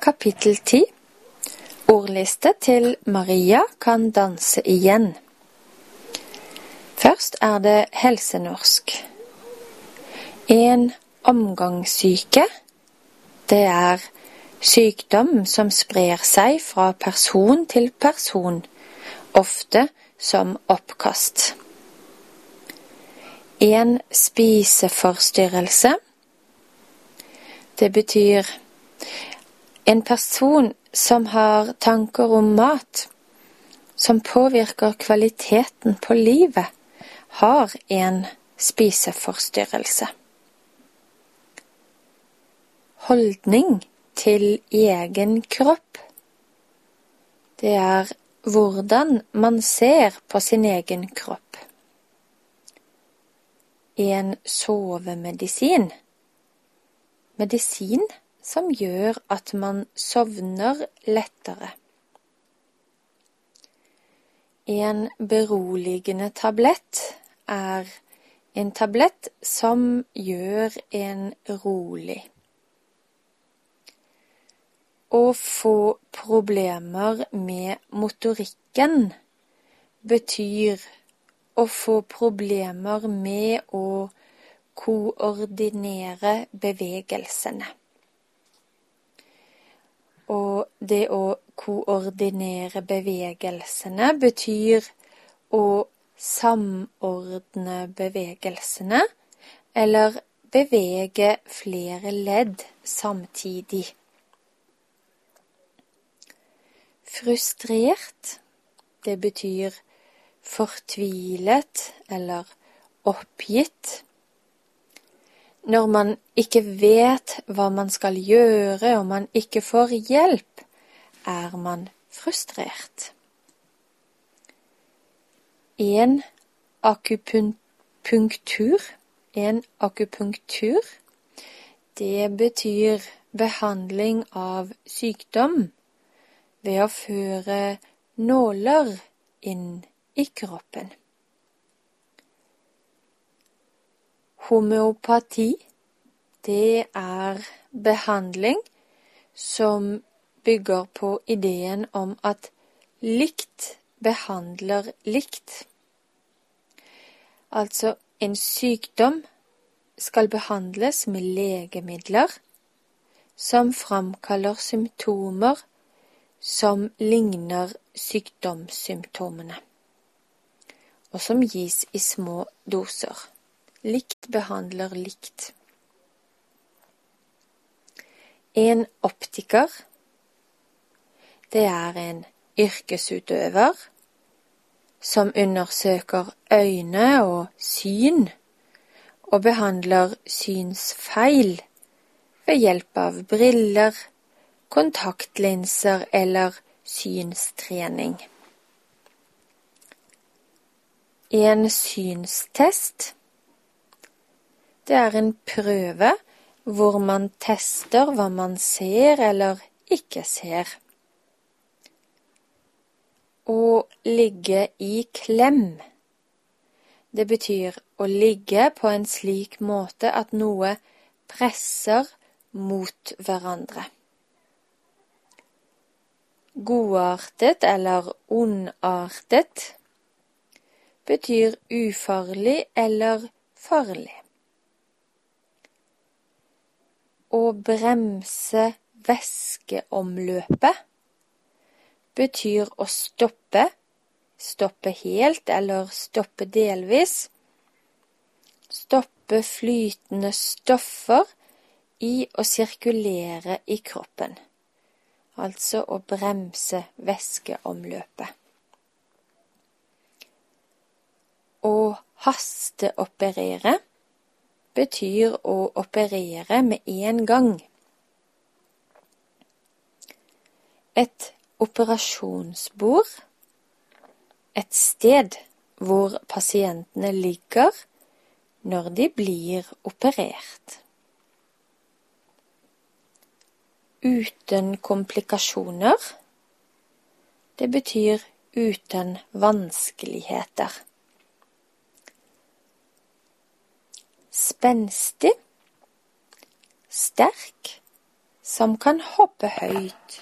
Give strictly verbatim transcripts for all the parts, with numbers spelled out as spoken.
Kapittel ti. Ordliste til Maria kan danse igjen. Først er det helsenorsk. En omgangssyke, det er sykdom som sprer seg fra person til person, ofte som oppkast. En spiseforstyrrelse, det betyr en person som har tanker om mat, som påvirker kvaliteten på livet, har en spiseforstyrrelse. Holdning til egen kropp, det er hvordan man ser på sin egen kropp. En sovemedisin, medisin som gjør at man sovner lettere. En beroligende tablett er en tablett som gjør en rolig. Å få problemer med motorikken betyr å få problemer med å koordinere bevegelsene. Og det å koordinere bevegelsene betyr å samordne bevegelsene, eller bevege flere ledd samtidig. Frustrert, det betyr fortvilet eller oppgitt. Når man ikke vet hva man skal gjøre, og man ikke får hjelp, er man frustrert. En akupunktur, en akupunktur, det betyr behandling av sykdom ved å føre nåler inn i kroppen. Homeopati, det er behandling som bygger på ideen om at likt behandler likt. Altså, en sykdom skal behandles med legemidler som framkaller symptomer som ligner sykdomssymptomene, og som gis i små doser. Likt behandler likt. En optiker, det er en yrkesutøver som undersøker øyne og syn, og behandler synsfeil ved hjelp av briller, kontaktlinser eller synstrening. En synstest, det er en prøve hvor man tester hva man ser eller ikke ser. Å ligge i klem, det betyr å ligge på en slik måte at noe presser mot hverandre. Godartet eller ondartet betyr ufarlig eller farlig. Å bremse væskeomløpet betyr å stoppe, stoppe helt eller stoppe delvis, stoppe flytende stoffer i å sirkulere i kroppen, altså å bremse væskeomløpet. Å hasteoperere betyr å operere med en gang. Et operasjonsbord, et sted hvor pasientene ligger når de blir operert. Uten komplikasjoner, det betyr uten vanskeligheter. Spenstig, sterk, som kan hoppe høyt.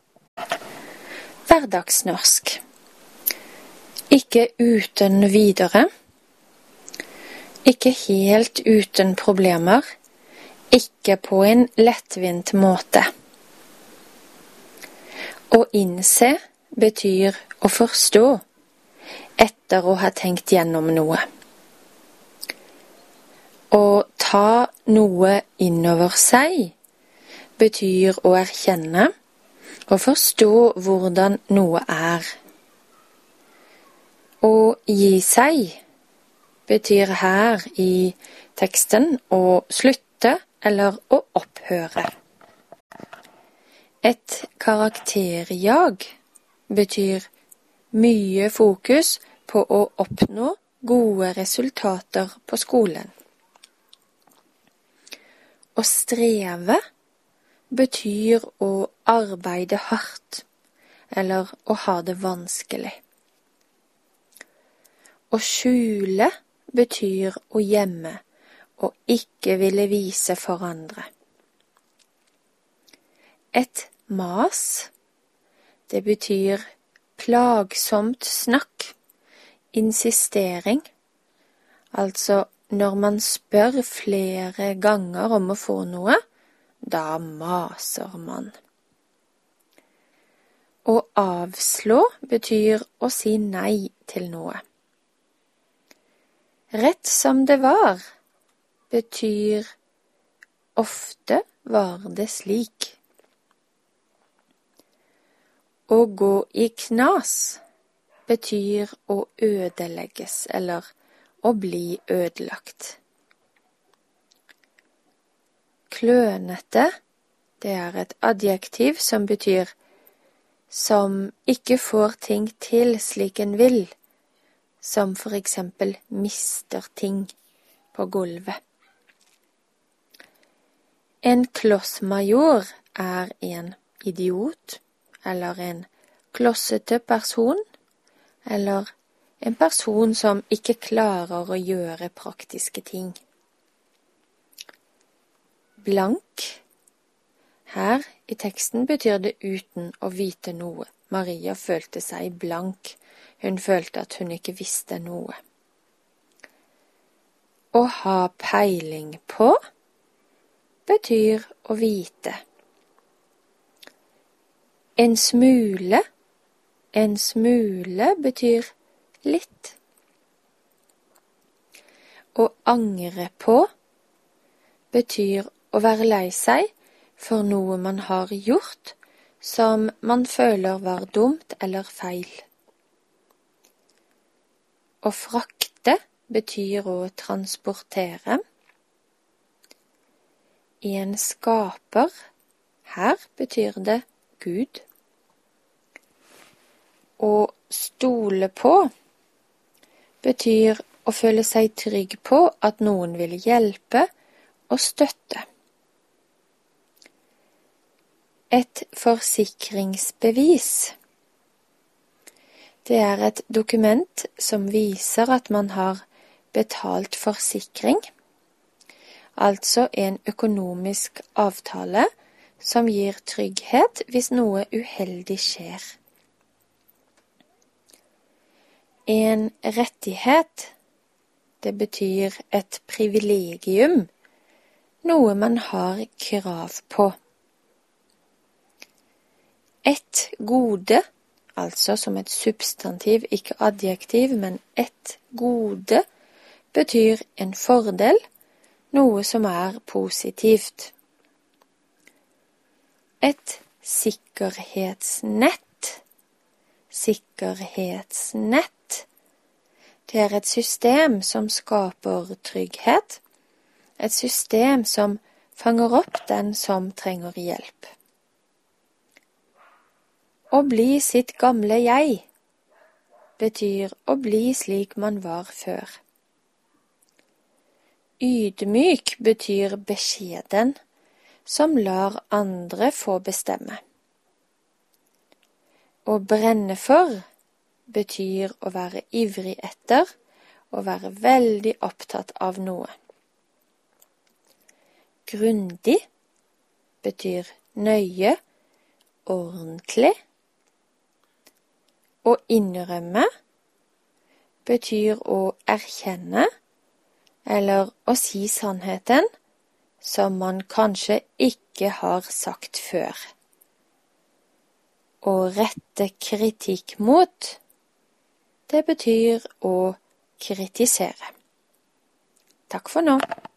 Hverdagsnorsk. Ikke uten videre. Ikke helt uten problemer. Ikke på en lettvint måte. Å innse betyr å forstå etter å ha tenkt gjennom noe. Å ta noe innover seg betyr å erkjenne og forstå hvordan noe er. Å gi seg betyr her i teksten å slutte eller å opphøre. Et karakterjag betyr mye fokus på å oppnå gode resultater på skolen. Å streve betyr å arbeide hardt, eller å ha det vanskelig. Å skjule betyr å gjemme og ikke ville vise for andre. Et mas, det betyr plagsomt snakk, insistering, altså når man spør flere ganger om å få noe, da maser man. Å avslå betyr å si nei til noe. Rett som det var betyr ofte var det slik. Å gå i knas betyr å ødelegges eller å bli ødelagt. Klønete, det er et adjektiv som betyr som ikke får ting til slik en vil, som for eksempel mister ting på gulvet. En klossmajor er en idiot, eller en klossete person, eller en person som ikke klarer å gjøre praktiske ting. Blank. Her i teksten betyr det uten å vite noe. Maria følte seg blank. Hun følte at hun ikke visste noe. Å ha peiling på betyr å vite. En smule. En smule betyr litt. Å angre på betyr å være lei seg for noe man har gjort som man føler var dumt eller feil. Å frakte betyr å transportere. En skaper, her betyr det Gud. Å stole på betyr å føle seg trygg på at noen vil hjelpe og støtte. Et forsikringsbevis. Det er et dokument som viser at man har betalt forsikring, altså en økonomisk avtale som gir trygghet hvis noe uheldig skjer. En rettighet, det betyr et privilegium, noe man har krav på. Et gode, altså som et substantiv, ikke adjektiv, men et gode, betyr en fordel, noe som er positivt. Et sikkerhetsnett. Sikkerhetsnett. Det er et system som skaper trygghet, et system som fanger opp den som trenger hjelp. Å bli sitt gamle jeg betyr å bli slik man var før. Ydmyk betyr beskjeden, som lar andre få bestemme. Å brenne for betyr å være ivrig etter, og være veldig opptatt av noe. Grundig betyr nøye, ordentlig. Å innrømme betyr å erkjenne eller å si sannheten som man kanskje ikke har sagt før. Å rette kritikk mot, det betyr å kritisere. Takk for nå.